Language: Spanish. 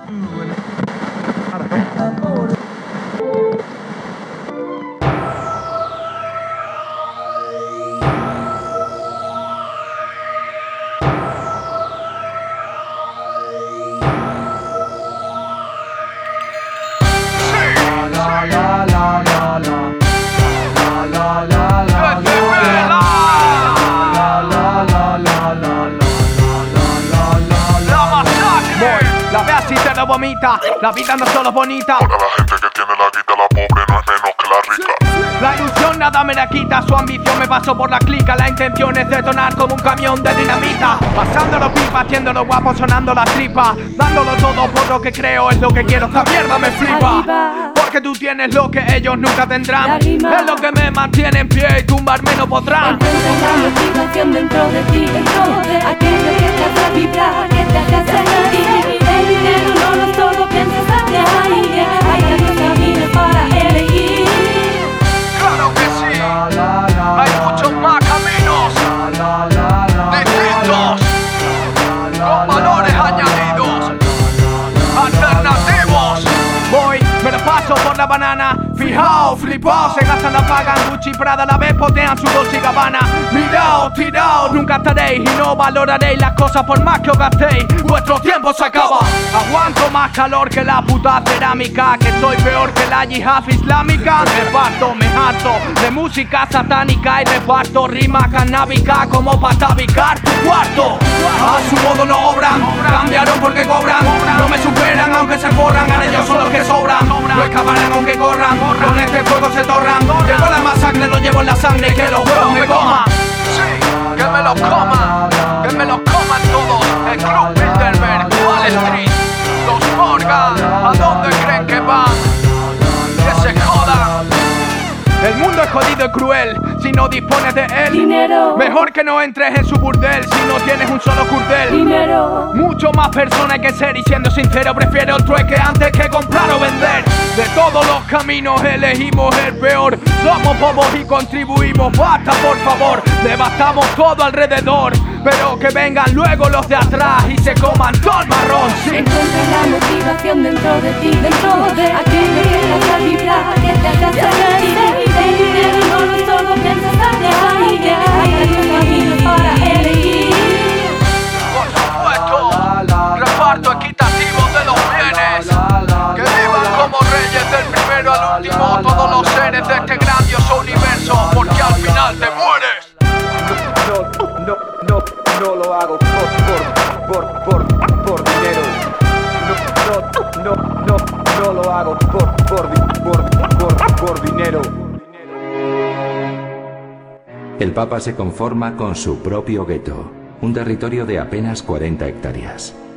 La ve así te lo vomita, la vida no es solo bonita. Para la gente que tiene la guita, la pobre no es menos que la rica. La ilusión nada me la quita, su ambición me pasó por la clica. La intención es detonar como un camión de dinamita. Pasándolo pipa, haciéndolo guapo, sonando la tripa. Dándolo todo por lo que creo, es lo que quiero, esta mierda me flipa. Porque tú tienes lo que ellos nunca tendrán. Es lo que me mantiene en pie y tumbarme no podrán. Encuentra la motivación dentro de ti, dentro de aquello que te hace vibrar, que te hace sentir. El dinero no lo es todo, piensas hacia ahí. Hay tantos caminos para elegir. Claro que sí, hay muchos más caminos distintos, con valores añadidos, alternativos. Voy, me lo paso por la banana, fijao, flipao. Se gastan, la pagan, Gucci, Prada, a la vez potean su Dolce y Gabbana. Mirao, tirao, nunca estaréis y no valoraréis las cosas por más que os gastéis. Vuestro tiempo se acaba. Aguanto más calor que la puta cerámica, que soy peor que la yihad islámica. Reparto, me harto de música satánica y reparto rima canábica como para tabicar tu cuarto. A su modo no obran, cambiaron porque cobran. No me superan aunque se corran, a ellos son los que sobran. No escaparán aunque corran, con este fuego se torran. Llevo la masacre, lo llevo en la sangre, que los huevos me coman. Sí, que me los coman, que me los coman todos. El Club Bilderberg, Wall Street, los Morgan, ¿a dónde creen que van? Que se jodan. El mundo es jodido y cruel si no dispones de él. Dinero. Mejor que no entres en su burdel si no tienes un solo curdel. Dinero. Mucho más persona hay que ser y siendo sincero prefiero el trueque antes que comprar o vender. De todos los caminos elegimos el peor. Somos bobos y contribuimos, basta por favor. Devastamos todo alrededor, pero que vengan luego los de atrás y se coman todo el marrón, sí. Encuentra la motivación dentro de ti, dentro de aquello que te hace vibrar, que te hace sentir. El dinero no lo es todo, piensas hacia ahí. Hay tantos caminos para elegir. Por supuesto, reparto equitativo de los bienes. Que vivan como reyes del primero al último todos los seres de este grandioso universo, porque al final te mueres. No lo hago por dinero. No lo hago por dinero. El Papa se conforma con su propio gueto, un territorio de apenas 40 hectáreas.